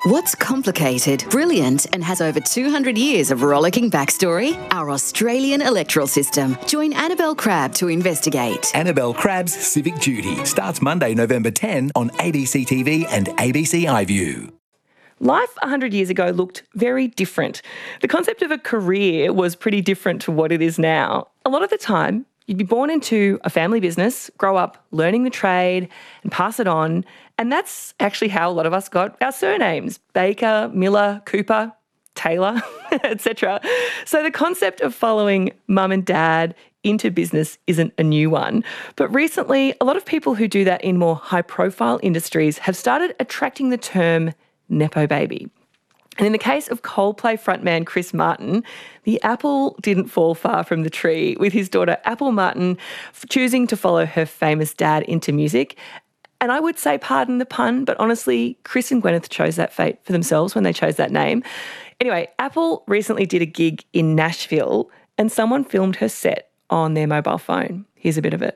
What's complicated, brilliant, and has over two hundred years of rollicking backstory? Our Australian electoral system. Join Annabelle Crabb to investigate. Annabelle Crabb's Civic Duty starts Monday, November tenth on A B C T V and A B C iView. Life one hundred years ago looked very different. The concept of a career was pretty different to what it is now. A lot of the time, you'd be born into a family business, grow up learning the trade and pass it on. And that's actually how a lot of us got our surnames: Baker, Miller, Cooper, Taylor, et cetera. So the concept of following mum and dad into business isn't a new one. But recently, a lot of people who do that in more high-profile industries have started attracting the term Nepo baby. And in the case of Coldplay frontman Chris Martin, the apple didn't fall far from the tree, with his daughter Apple Martin choosing to follow her famous dad into music. And I would say, pardon the pun, but honestly, Chris and Gwyneth chose that fate for themselves when they chose that name. Anyway, Apple recently did a gig in Nashville and someone filmed her set on their mobile phone. Here's a bit of it.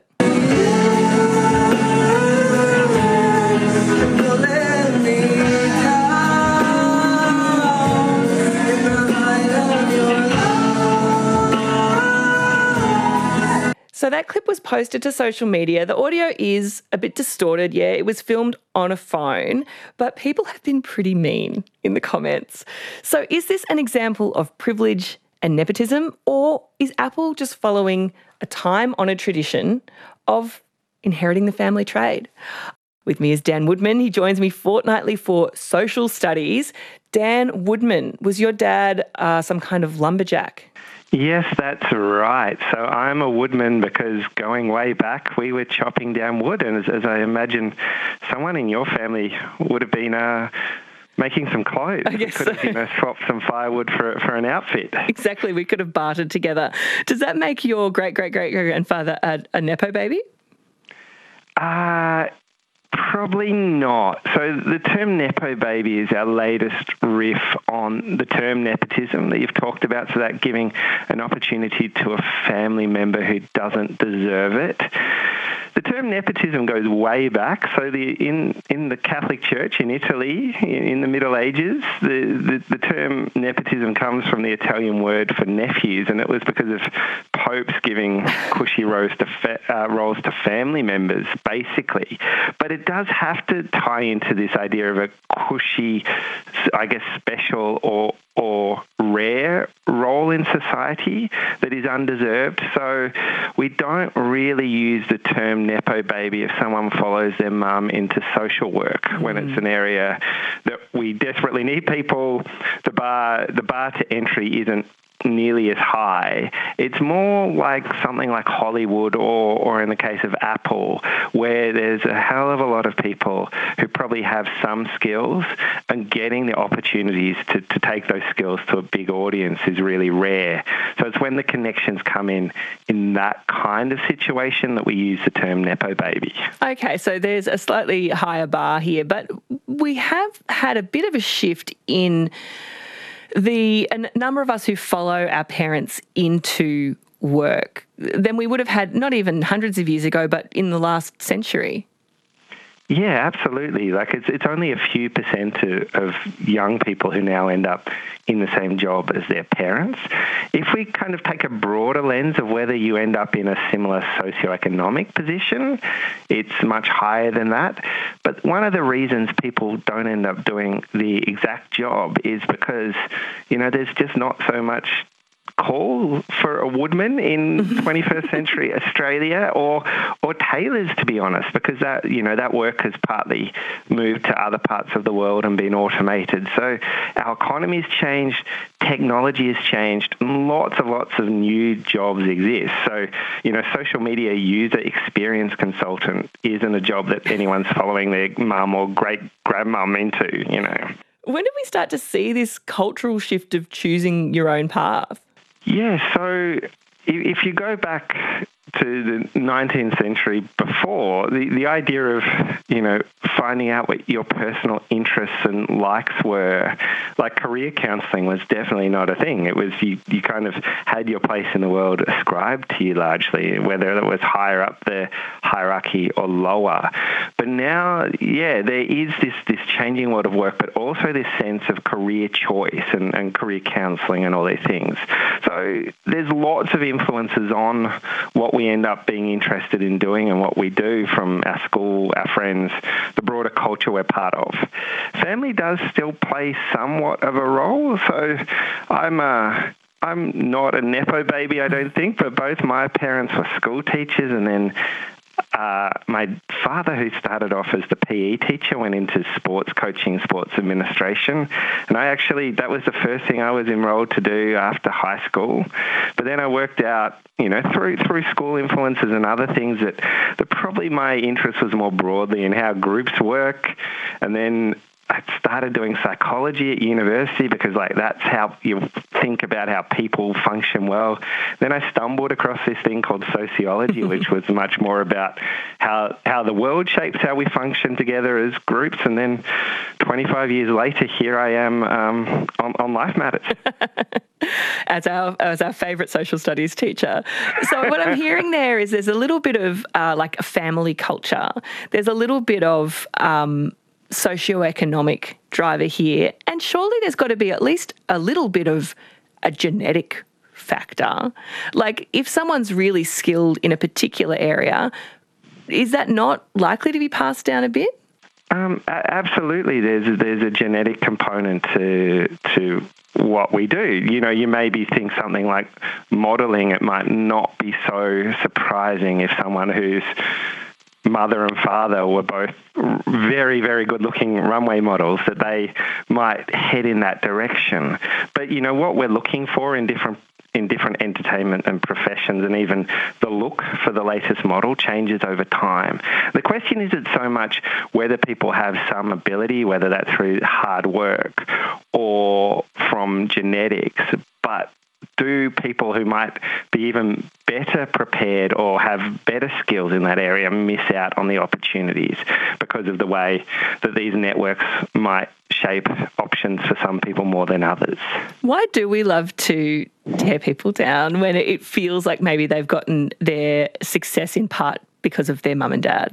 So that clip was posted to social media. The audio is a bit distorted, yeah. It was filmed on a phone, but people have been pretty mean in the comments. So is this an example of privilege and nepotism, or is Apple just following a time-honoured tradition of inheriting the family trade? With me is Dan Woodman. He joins me fortnightly for Social Studies. Dan Woodman, was your dad uh, some kind of lumberjack? Yes, that's right. So I'm a woodman because going way back, we were chopping down wood. And as, as I imagine, someone in your family would have been uh, making some clothes. I guess could have, so. you know, swapped some firewood for, for an outfit. Exactly. We could have bartered together. Does that make your great-great-great-grandfather a, a Nepo baby? Uh Probably not. So the term Nepo baby is our latest riff on the term nepotism that you've talked about, so that giving an opportunity to a family member who doesn't deserve it. The term nepotism goes way back. So the in, in the Catholic Church in Italy in, in the Middle Ages, the, the, the term nepotism comes from the Italian word for nephews, and it was because of popes giving cushy roles to, fa- uh, roles to family members, basically. But it does have to tie into this idea of a cushy, I guess, special or or rare role in society that is undeserved. So we don't really use the term Nepo baby if someone follows their mum into social work mm. when it's an area that we desperately need people. The bar, the bar to entry isn't nearly as high. It's more like something like Hollywood or, or in the case of Apple, where there's a hell of a lot of people who probably have some skills, and getting the opportunities to, to take those skills to a big audience is really rare. So it's when the connections come in in that kind of situation that we use the term Nepo baby. Okay, so there's a slightly higher bar here, but we have had a bit of a shift in the a number of us who follow our parents into work than we would have had not even hundreds of years ago, but in the last century. Yeah, absolutely. Like it's it's only a few percent of, of young people who now end up in the same job as their parents. If we kind of take a broader lens of whether you end up in a similar socioeconomic position, it's much higher than that. But one of the reasons people don't end up doing the exact job is because, you know, there's just not so much call for a woodman in twenty-first century Australia, or or tailors, to be honest, because that, you know, that work has partly moved to other parts of the world and been automated. So our economy's changed, technology has changed, lots and lots of new jobs exist. So, you know, social media user experience consultant isn't a job that anyone's following their mum or great grandmum into, you know. When did we start to see this cultural shift of choosing your own path? Yeah, so if you go back to the nineteenth century before, the, the idea of, you know, finding out what your personal interests and likes were, like career counselling was definitely not a thing. It was you, you kind of had your place in the world ascribed to you largely, whether it was higher up the hierarchy or lower. But now, yeah, there is this, this changing world of work, but also this sense of career choice and, and career counselling and all these things. So there's lots of influences on what we end up being interested in doing and what we do from our school, our friends, the broader culture we're part of. Family does still play somewhat of a role. So I'm a... I'm not a Nepo baby, I don't think, but both my parents were school teachers, and then uh, my father, who started off as the P E teacher, went into sports coaching, sports administration, and I actually, that was the first thing I was enrolled to do after high school. But then I worked out, you know, through through school influences and other things that, that probably my interest was more broadly in how groups work, and then I started doing psychology at university because, like, that's how you think about how people function well. Then I stumbled across this thing called sociology, which was much more about how how the world shapes how we function together as groups. And then twenty-five years later, here I am um, on, on Life Matters. As our as our favourite social studies teacher. So what I'm hearing there is there's a little bit of uh, like a family culture. There's a little bit of um, socioeconomic driver here, and surely there's got to be at least a little bit of a genetic factor. Like, if someone's really skilled in a particular area, is that not likely to be passed down a bit? Um, absolutely, there's there's a genetic component to to what we do. You know, you maybe think something like modelling, it might not be so surprising if someone who's mother and father were both very, very good-looking runway models, that they might head in that direction. But, you know, what we're looking for in different in different entertainment and professions, and even the look for the latest model changes over time. The question isn't so much whether people have some ability, whether that's through hard work or from genetics, but do people who might be even better prepared or have better skills in that area miss out on the opportunities because of the way that these networks might shape options for some people more than others? Why do we love to tear people down when it feels like maybe they've gotten their success in part because of their mum and dad?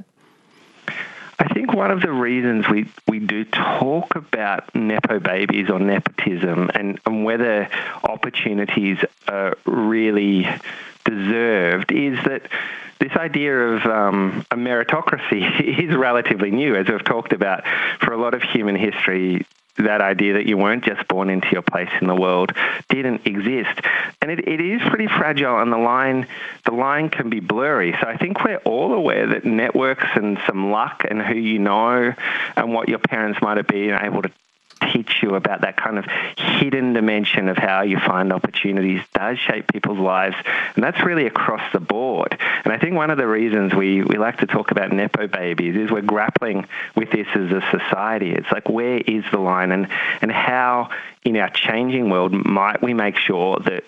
I think one of the reasons we, we do talk about Nepo babies or nepotism and, and whether opportunities are really deserved is that this idea of um, a meritocracy is relatively new, as we've talked about for a lot of human history. That idea that you weren't just born into your place in the world didn't exist. And it, it is pretty fragile, and the line the line can be blurry. So I think we're all aware that networks and some luck and who you know and what your parents might have been able to teach you about that kind of hidden dimension of how you find opportunities does shape people's lives. And that's really across the board. And I think one of the reasons we, we like to talk about Nepo babies is we're grappling with this as a society. It's like, where is the line, and, and how in our changing world might we make sure that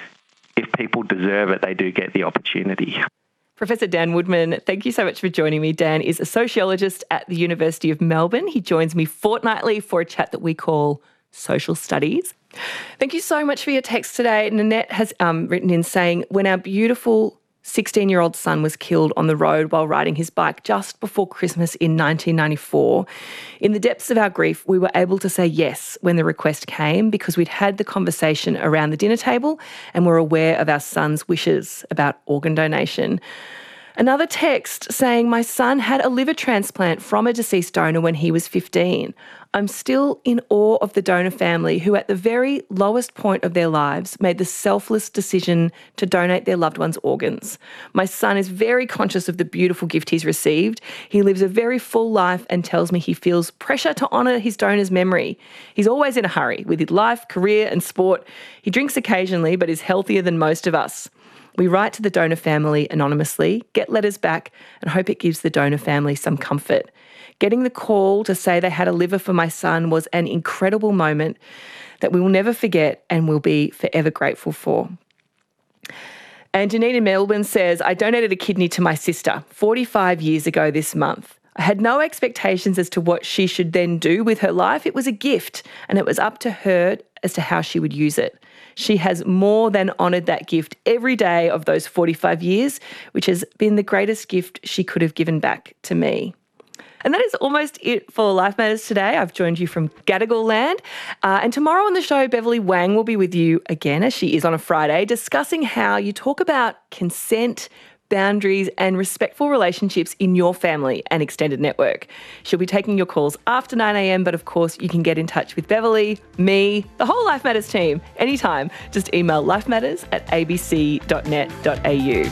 if people deserve it, they do get the opportunity? Professor Dan Woodman, thank you so much for joining me. Dan is a sociologist at the University of Melbourne. He joins me fortnightly for a chat that we call Social Studies. Thank you so much for your text today. Nanette has um, written in saying, when our beautiful sixteen-year-old son was killed on the road while riding his bike just before Christmas in nineteen ninety-four, in the depths of our grief, we were able to say yes when the request came because we'd had the conversation around the dinner table and were aware of our son's wishes about organ donation. Another text saying, my son had a liver transplant from a deceased donor when he was fifteen. I'm still in awe of the donor family who at the very lowest point of their lives made the selfless decision to donate their loved one's organs. My son is very conscious of the beautiful gift he's received. He lives a very full life and tells me he feels pressure to honour his donor's memory. He's always in a hurry with his life, career and sport. He drinks occasionally but is healthier than most of us. We write to the donor family anonymously, get letters back, and hope it gives the donor family some comfort. Getting the call to say they had a liver for my son was an incredible moment that we will never forget and will be forever grateful for. And Janine in Melbourne says, I donated a kidney to my sister forty-five years ago this month. I had no expectations as to what she should then do with her life. It was a gift, and it was up to her as to how she would use it. She has more than honoured that gift every day of those forty-five years, which has been the greatest gift she could have given back to me. And that is almost it for Life Matters today. I've joined you from Gadigal land. Uh, and tomorrow on the show, Beverly Wang will be with you again, as she is on a Friday, discussing how you talk about consent, boundaries and respectful relationships in your family and extended network. She'll be taking your calls after nine a.m, but of course you can get in touch with Beverly, me, the whole Life Matters team anytime. Just email lifematters at a b c dot net dot a u.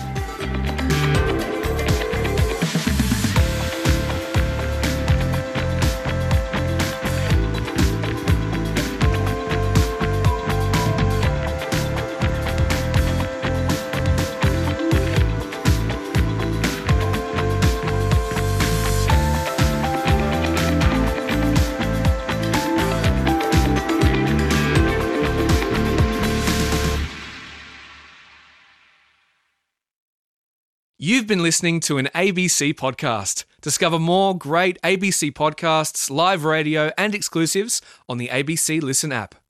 You've been listening to an A B C podcast. Discover more great A B C podcasts, live radio and exclusives on the A B C Listen app.